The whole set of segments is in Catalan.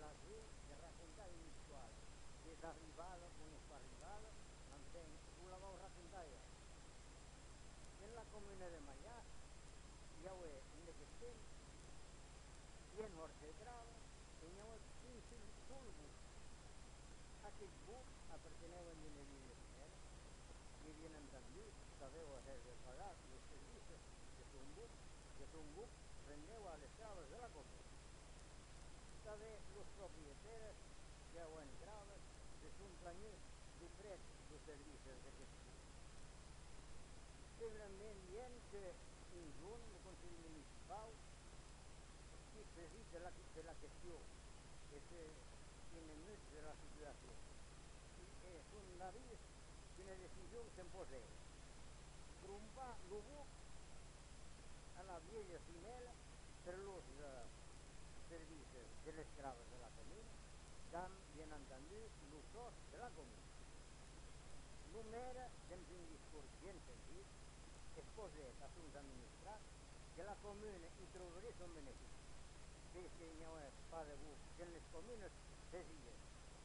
aquí de raccontar l'histoire che è arrivata, come è arrivata, tu la vau raccontar io. Nella comune di Maià, io è in aquest temps, i en Horta Grava, i io è un sulbu. Aquest buc apparteneu a una villa primera, i havien entendut, sabeu haver de pagar els servicis de son buc, que son buc vendeu a les traves de la comuna. També els propietaris que ho entraven se són planyut du pret dels servicis d'aquest buc. Segurament dient que un junt el Consell Municipal qui presid de la qüestió que s'enemic de la situació i són d'avís que una decisió s'imposeu trompar el buc a la vella finela per los servicis de les traves de la comuna amb, bien entendut, los sos de la comuna. L'humera, temps un discurs ben sentit, es posat a uns administrats que la comuna hi trobaré son benefici. Perquè hi ha pa de buc que en les comunes s'exigeix.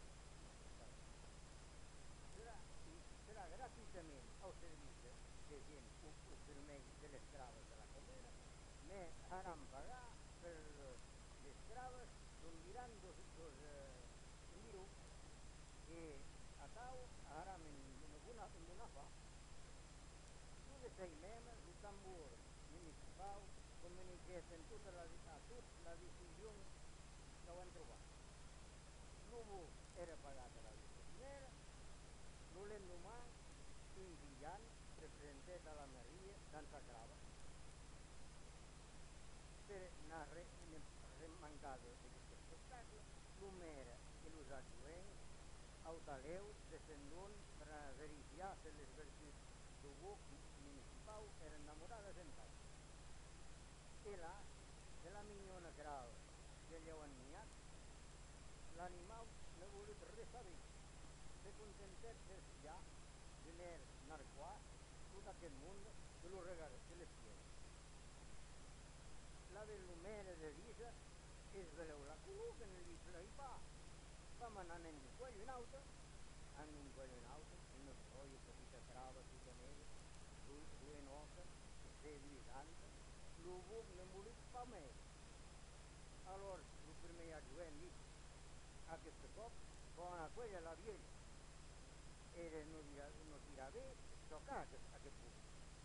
Serà gratuïtament al servici de gent us permet de les traves de la comuna, me faran pagar per les traves d'on diran dos miro i a tau aram en una fa. Tu de seguiment, el tambor municipal comuniqués a tots la decisió que ho han trobat. L'ubuc era pagat a la primera, l'endemà un villant representat a la Maria d'Ansa Grava per anar remancada d'aquest espectacle, l'humera i els adjuents autaleus descendent per a verificar si les virtuts del buc municipal eren enamorades en tal. I là, de la minyona grava que allò han niat, l'animal no ha volut res saber. Se contentat d'espiar, d'anar narquar tot aquest món de los regalos que les tiene. La l'humera de visa és veleu la col·loca en el llibre i va manant en un quell en alta, una brolla petita trava, tota negra, duent oca, sedvisanta, el buc no en volit pa més. Alors, el primer adjuent dit, aquest cop, quan a quella la vella, era no dirà bé, tocar aquest buc.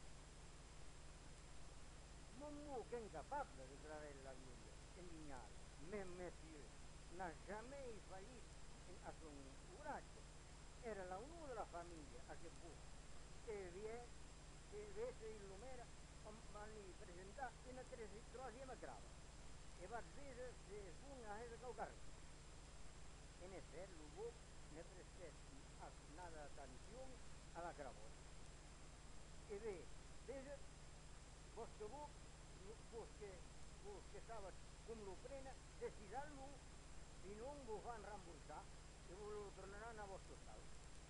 Mon buc incapable, declaré la vella, indignada. Mais, monsieur, n'a jamais fallit a son coratge. Era la unió de la família, aquest buc. Se vese i l'humera van li presentar una tròsia grava. E vaig veure si és una a esa caucarri. En efecte, el buc no presté nada atenció a la gravota. E bé, veure, vostre buc, vos que sabeu com lo prena, decidar-lo i no vos van reembolsar i vos lo tornaran a vostre estal.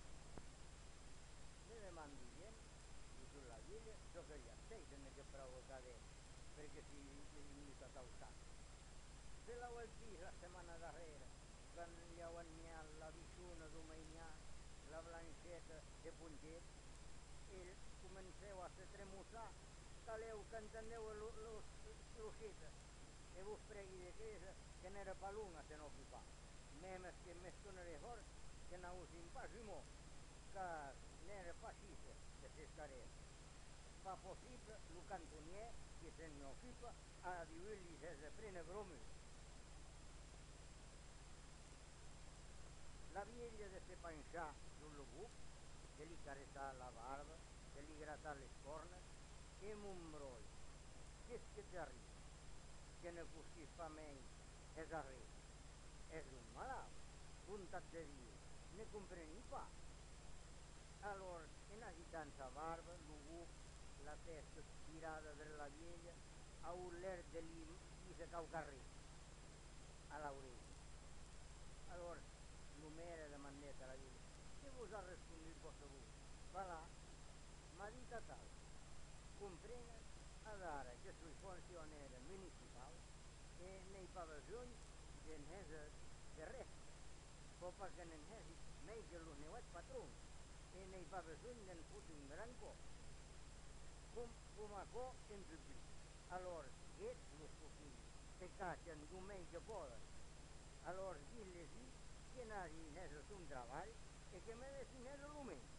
Me demandi gent, dic la vella, jo que ja sé que provocaré, perquè si m'hi ha causat. Se la vaig dir la setmana darrera, quan ja ho han niat la Bixuna d'Omanyà, la Blanqueta de Puntet, i comenceu a se tremossar, taleu que enteneu l'oxeta, e vos pregui de casa que n'era pa l'una se n'ocupar. Memes que més tornaré fort que n'ausin pas humor, que n'era pa xisa de ses cares. Fa possible el cantonier que se n'ocupa a dir-li de prene broma. La vella de se penjar sul buc, de li careçar la barba, de li gratar les cornes, e mon broll, qu'est-ce que t'arrive? Que no costis pa menys és arreu. És un malalt, bontat de Déu, ne compreni pas. Alors, en agitant sa barba, el buc, la testa tirada de la vella, a oler de li se caucarri a l'orella. Alors, l'humera demandat a la vella, què vos ha respondut vostre buc? Voilà, m'ha dit a tal, comprengues, ara que soy funcionario municipal, e n'hi pa bisogn de perquè en l'exèrcit més que els neuats patrons e n'hi va bisogno d'en fotre un gran cop com a co entre el pli. Allora, aquests los copini se cacciano come che poden. Allora, dille sì che nari nel un treball e che me ne si nel lume.